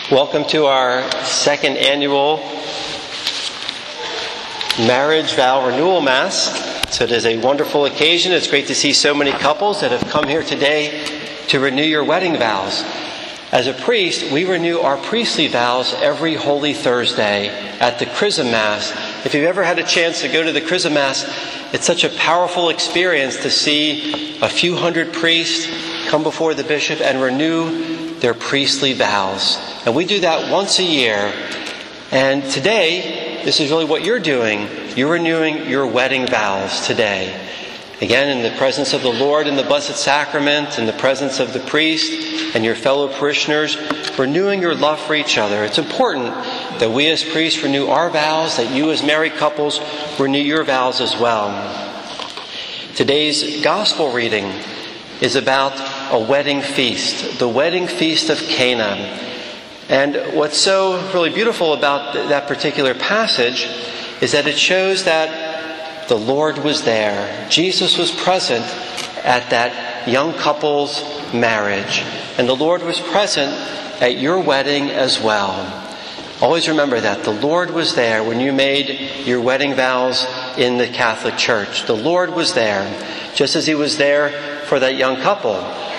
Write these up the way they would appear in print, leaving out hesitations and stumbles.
Welcome to our second annual Marriage Vow Renewal Mass. So it is a wonderful occasion. It's great to see so many couples that have come here today to renew your wedding vows. As a priest, we renew our priestly vows every Holy Thursday at the Chrism Mass. If you've ever had a chance to go to the Chrism Mass, it's such a powerful experience to see a few hundred priests come before the bishop and renew their priestly vows. And we do that once a year. And today, this is really what you're doing. You're renewing your wedding vows today. Again, in the presence of the Lord in the Blessed Sacrament, in the presence of the priest and your fellow parishioners, renewing your love for each other. It's important that we as priests renew our vows, that you as married couples renew your vows as well. Today's gospel reading is about a wedding feast, the wedding feast of Cana. And what's so really beautiful about that particular passage is that it shows that the Lord was there. Jesus was present at that young couple's marriage. And the Lord was present at your wedding as well. Always remember that. The Lord was there when you made your wedding vows in the Catholic Church. The Lord was there, just as He was there for that young couple.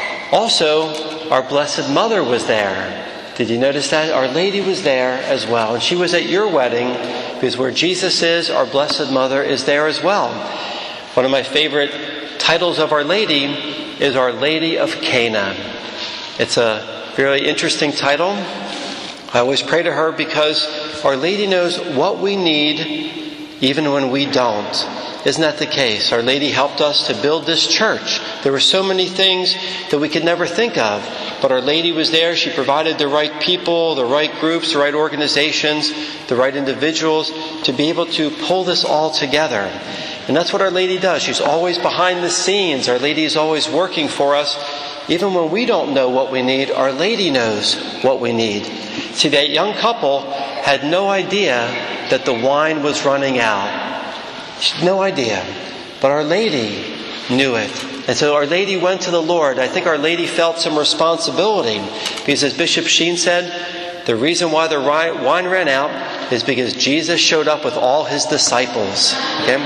Also, our Blessed Mother was there. Did you notice that? Our Lady was there as well. And she was at your wedding because where Jesus is, our Blessed Mother is there as well. One of my favorite titles of Our Lady is Our Lady of Cana. It's a very interesting title. I always pray to her because Our Lady knows what we need even when we don't. Isn't that the case? Our Lady helped us to build this church. There were so many things that we could never think of. But Our Lady was there. She provided the right people, the right groups, the right organizations, the right individuals to be able to pull this all together. And that's what Our Lady does. She's always behind the scenes. Our Lady is always working for us. Even when we don't know what we need, Our Lady knows what we need. See, that young couple had no idea that the wine was running out. She had no idea. But Our Lady knew it. And so Our Lady went to the Lord. I think Our Lady felt some responsibility because, as Bishop Sheen said, the reason why the wine ran out is because Jesus showed up with all His disciples. Okay?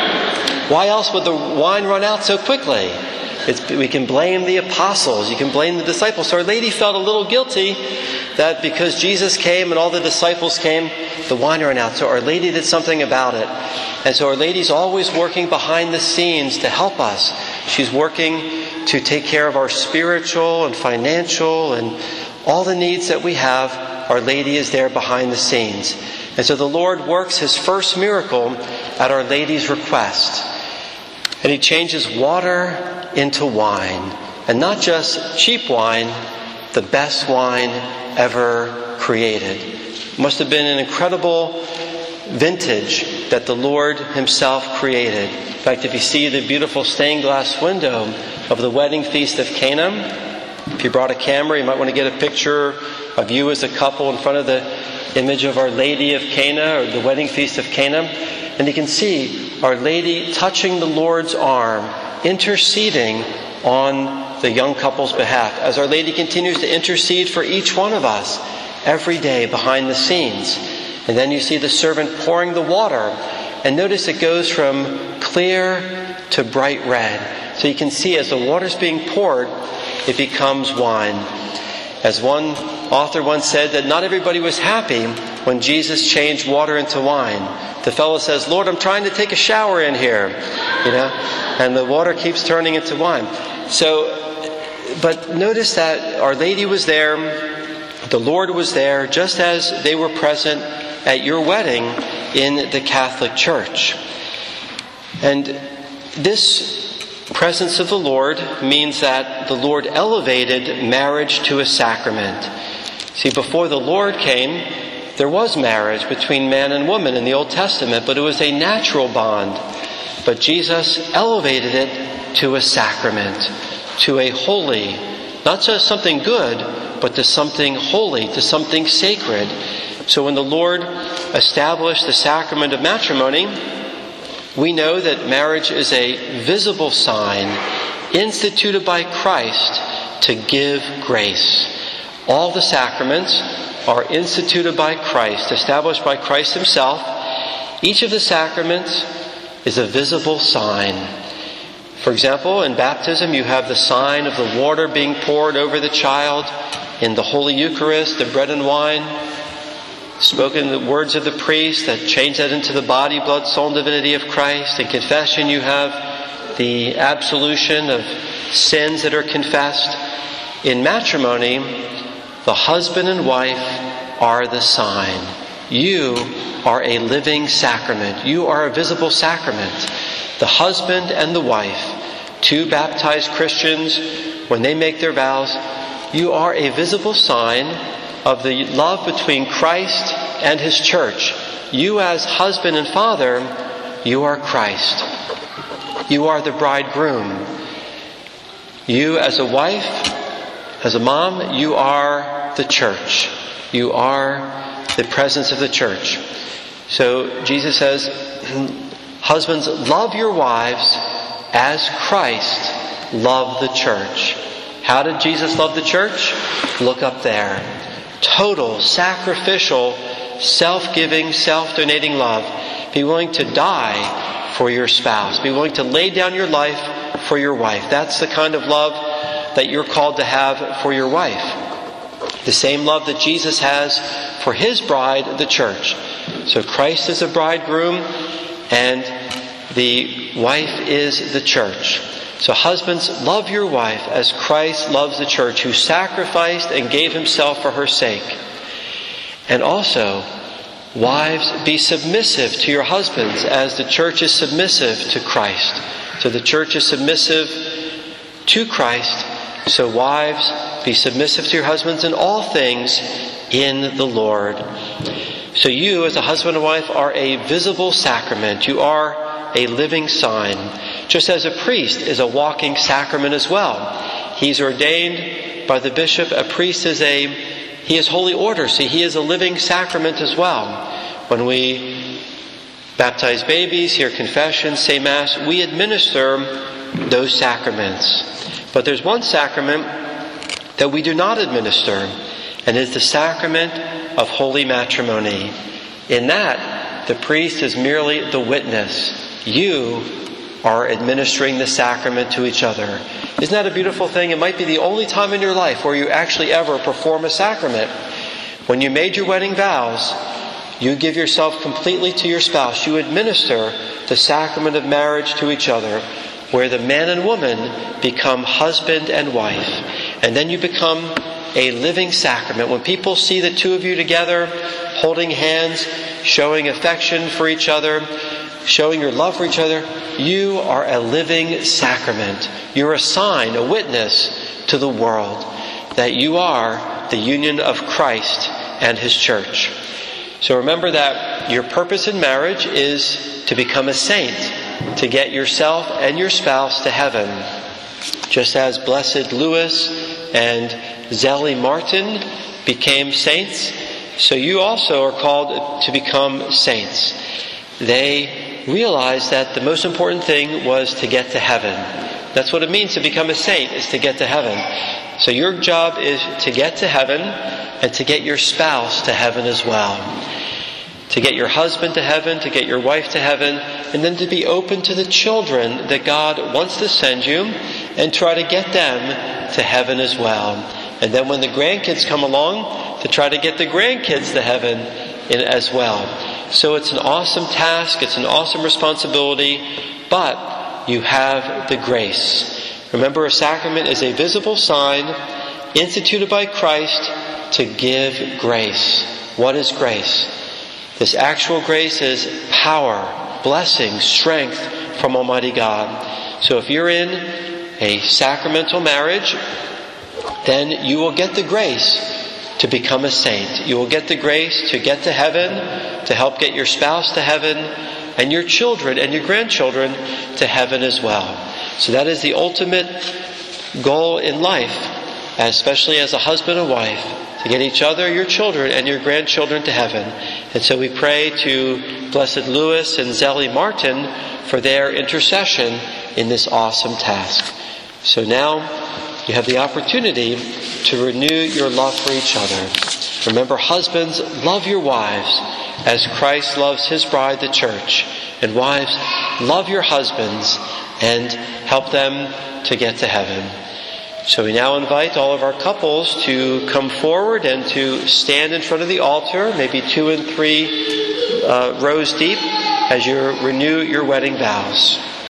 Why else would the wine run out so quickly? We can blame the apostles. You can blame the disciples. So Our Lady felt a little guilty that because Jesus came and all the disciples came, the wine ran out. So Our Lady did something about it. And so Our Lady's always working behind the scenes to help us. She's working to take care of our spiritual and financial and all the needs that we have. Our Lady is there behind the scenes. And so the Lord works His first miracle at Our Lady's request. And He changes water into wine. And not just cheap wine, the best wine ever created. It must have been an incredible vintage that the Lord Himself created. In fact, if you see the beautiful stained glass window of the wedding feast of Cana, if you brought a camera, you might want to get a picture of you as a couple in front of the image of Our Lady of Cana or the wedding feast of Cana. And you can see Our Lady touching the Lord's arm, interceding on the young couple's behalf, as Our Lady continues to intercede for each one of us every day behind the scenes. And then you see the servant pouring the water. And notice it goes from clear to bright red. So you can see as the water's being poured, it becomes wine. As one author once said, that not everybody was happy when Jesus changed water into wine. The fellow says, "Lord, I'm trying to take a shower in here." And the water keeps turning into wine. But notice that Our Lady was there. The Lord was there, just as they were present at your wedding in the Catholic Church. And this presence of the Lord means that the Lord elevated marriage to a sacrament. See, before the Lord came, there was marriage between man and woman in the Old Testament, but it was a natural bond. But Jesus elevated it to a sacrament, to a holy, not just something good, but to something holy, to something sacred. So when the Lord established the sacrament of matrimony, we know that marriage is a visible sign instituted by Christ to give grace. All the sacraments are instituted by Christ, established by Christ himself. Each of the sacraments is a visible sign. For example, in baptism, you have the sign of the water being poured over the child. In the Holy Eucharist, the bread and wine, spoken the words of the priest that change that into the body, blood, soul, and divinity of Christ. In confession, you have the absolution of sins that are confessed. In matrimony, the husband and wife are the sign. You are a living sacrament. You are a visible sacrament. The husband and the wife, two baptized Christians, when they make their vows, you are a visible sign of the love between Christ and his church. You as husband and father, you are Christ. You are the bridegroom. You as a wife, as a mom, you are the church. You are the presence of the church. So Jesus says, husbands, love your wives as Christ loved the church. How did Jesus love the church? Look up there. Total, sacrificial, self-giving, self-donating love. Be willing to die for your spouse. Be willing to lay down your life for your wife. That's the kind of love that you're called to have for your wife. The same love that Jesus has for his bride, the church. So Christ is a bridegroom and the wife is the church. So husbands, love your wife as Christ loves the church, who sacrificed and gave himself for her sake. And also, wives, be submissive to your husbands as the church is submissive to Christ. So the church is submissive to Christ. So wives, be submissive to your husbands in all things in the Lord. So you, as a husband and wife, are a visible sacrament. You are a living sign. Just as a priest is a walking sacrament as well. He's ordained by the bishop. A priest he is holy order. See, he is a living sacrament as well. When we baptize babies, hear confession, say Mass, we administer those sacraments. But there's one sacrament that we do not administer, and is the sacrament of holy matrimony. In that, the priest is merely the witness. You are administering the sacrament to each other. Isn't that a beautiful thing? It might be the only time in your life where you actually ever perform a sacrament. When you made your wedding vows, you give yourself completely to your spouse. You administer the sacrament of marriage to each other, where the man and woman become husband and wife. And then you become a living sacrament. When people see the two of you together, holding hands, showing affection for each other, showing your love for each other, you are a living sacrament. You're a sign, a witness to the world that you are the union of Christ and his church. So remember that your purpose in marriage is to become a saint, to get yourself and your spouse to heaven. Just as Blessed Louis and Zélie Martin became saints, so you also are called to become saints. They realized that the most important thing was to get to heaven. That's what it means to become a saint, is to get to heaven. So your job is to get to heaven and to get your spouse to heaven as well. To get your husband to heaven, to get your wife to heaven, and then to be open to the children that God wants to send you and try to get them to heaven as well. And then when the grandkids come along, to try to get the grandkids to heaven as well. So it's an awesome task, it's an awesome responsibility, but you have the grace. Remember, a sacrament is a visible sign instituted by Christ to give grace. What is grace? This actual grace is power, blessing, strength from Almighty God. So if you're in a sacramental marriage, then you will get the grace to become a saint. You will get the grace to get to heaven, to help get your spouse to heaven, and your children and your grandchildren to heaven as well. So that is the ultimate goal in life, especially as a husband and wife, to get each other, your children, and your grandchildren to heaven. And so we pray to Blessed Louis and Zélie Martin for their intercession in this awesome task. So now you have the opportunity to renew your love for each other. Remember, husbands, love your wives as Christ loves his bride, the church. And wives, love your husbands and help them to get to heaven. So we now invite all of our couples to come forward and to stand in front of the altar, maybe 2 and 3 rows deep, as you renew your wedding vows.